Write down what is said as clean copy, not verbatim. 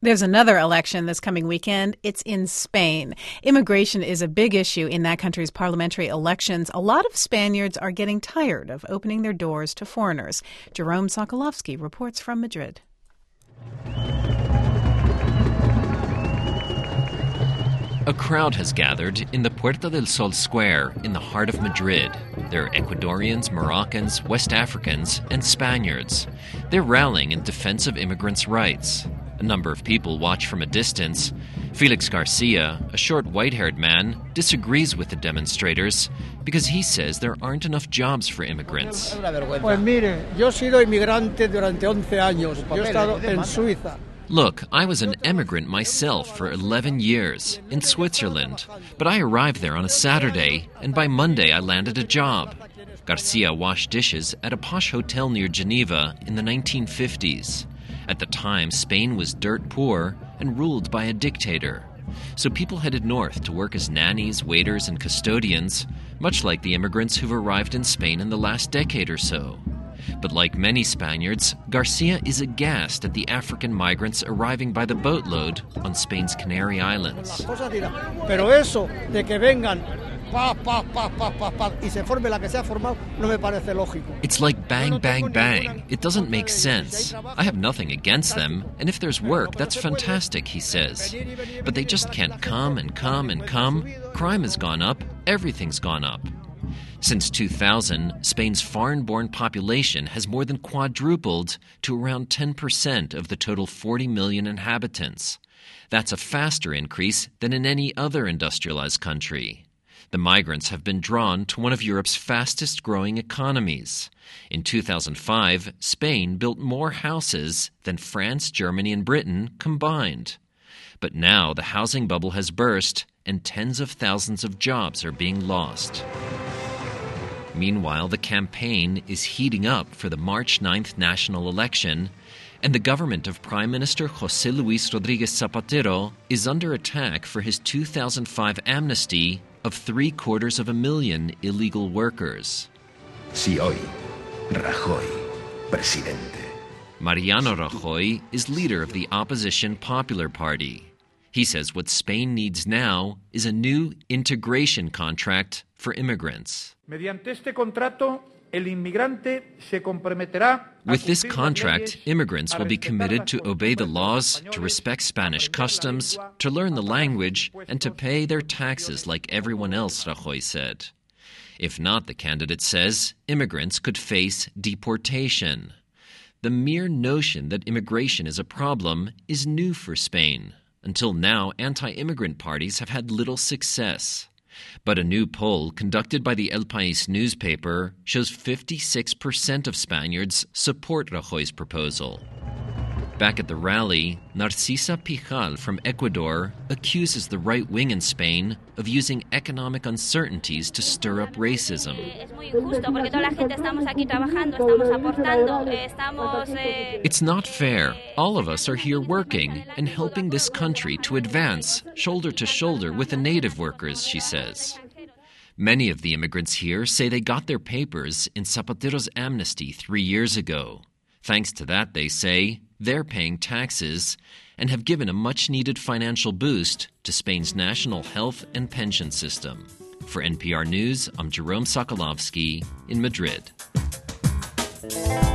There's another election this coming weekend. It's in Spain. Immigration is a big issue in that country's parliamentary elections. A lot of Spaniards are getting tired of opening their doors to foreigners. Jerome Sokolovsky reports from Madrid. A crowd has gathered in the Puerta del Sol Square in the heart of Madrid. There are Ecuadorians, Moroccans, West Africans, and Spaniards. They're rallying in defense of immigrants' rights. A number of people watch from a distance. Felix Garcia, a short white-haired man, disagrees with the demonstrators because he says there aren't enough jobs for immigrants. Pues mire, yo he sido inmigrante durante 11 años. Yo he estado en Suiza. Look, I was an immigrant myself for 11 years in Switzerland, but I arrived there on a Saturday, and by Monday I landed a job. Garcia washed dishes at a posh hotel near Geneva in the 1950s. At the time, Spain was dirt poor and ruled by a dictator. So people headed north to work as nannies, waiters, and custodians, much like the immigrants who've arrived in Spain in the last decade or so. But like many Spaniards, Garcia is aghast at the African migrants arriving by the boatload on Spain's Canary Islands. Pero eso de que vengan y se forme la que se ha formado no me parece lógico. It's like bang, bang, bang. It doesn't make sense. I have nothing against them, and if there's work, that's fantastic, he says. But they just can't come and come and come. Crime has gone up. Everything's gone up. Since 2000, Spain's foreign-born population has more than quadrupled to around 10% of the total 40 million inhabitants. That's a faster increase than in any other industrialized country. The migrants have been drawn to one of Europe's fastest-growing economies. In 2005, Spain built more houses than France, Germany, and Britain combined. But now the housing bubble has burst, and tens of thousands of jobs are being lost. Meanwhile, the campaign is heating up for the March 9th national election, and the government of Prime Minister José Luis Rodríguez Zapatero is under attack for his 2005 amnesty of 750,000 illegal workers. Si hoy, Rajoy, presidente. Mariano Rajoy is leader of the opposition Popular Party. He says what Spain needs now is a new integration contract for immigrants. Mediante este contrato, el inmigrante se comprometerá. With this contract, immigrants will be committed to obey the laws, to respect Spanish customs, to learn the language, and to pay their taxes like everyone else, Rajoy said. If not, the candidate says, immigrants could face deportation. The mere notion that immigration is a problem is new for Spain. Until now, anti-immigrant parties have had little success. But a new poll conducted by the El País newspaper shows 56% of Spaniards support Rajoy's proposal. Back at the rally, Narcisa Pijal from Ecuador accuses the right wing in Spain of using economic uncertainties to stir up racism. It's not fair. All of us are here working and helping this country to advance, shoulder to shoulder with the native workers, she says. Many of the immigrants here say they got their papers in Zapatero's amnesty 3 years ago. Thanks to that, they say, they're paying taxes and have given a much-needed financial boost to Spain's national health and pension system. For NPR News, I'm Jerome Sokolovsky in Madrid.